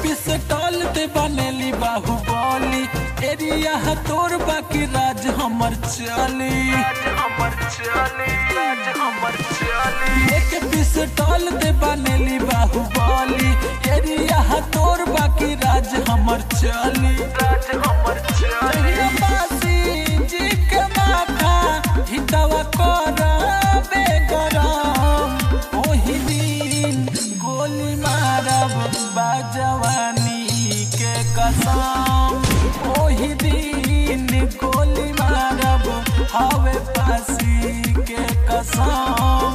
pistol ते बनेली बाहुबली area तोर बाकी राज हमर चली एक पिस्टल ते बनेली बाहुबली एरिया तोर बाकी राज हमर चली बासी जी के माथा हितवा करबे गरम ओही दिन गोली मारब बाजवानी के कसम ओही दिन गोली मारब हवे फांसी के कसम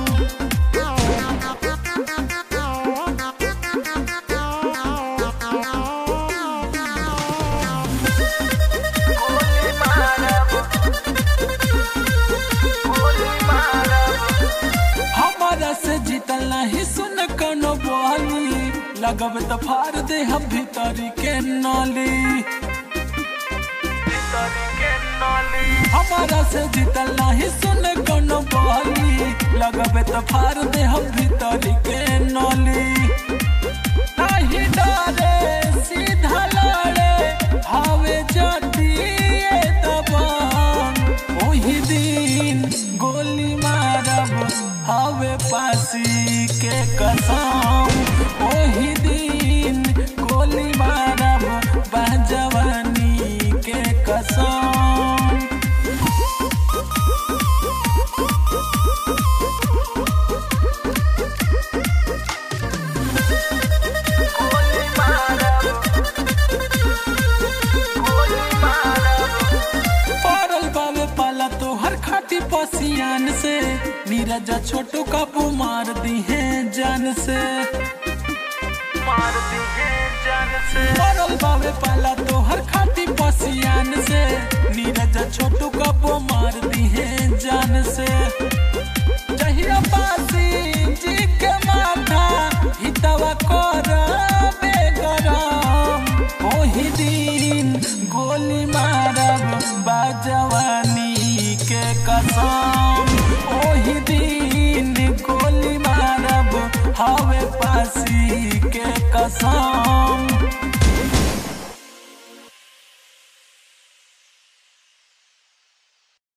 हमारा से जीतल नहीं सुन कनो बोली लगब तो फाड़ दे हम भीतरी के नाली हमारा से जीतल नहीं सुन कनो बोली लगब तो फाड़ दे हम भीतरी के नाली नहीं डरे सीधा लड़े हवे जाती दबान ओही दिन गोली मारब हवे फांसी के कसम ओही दिन गोली मारब बाजवानी के कसम पड़ल बावे पाला तो हर खाटी पसियान से नीरज छोटू काबू मार दी है जान से पड़ल बावे पाला तो हर खाटी पसियान से नीरज छोटू काबू मार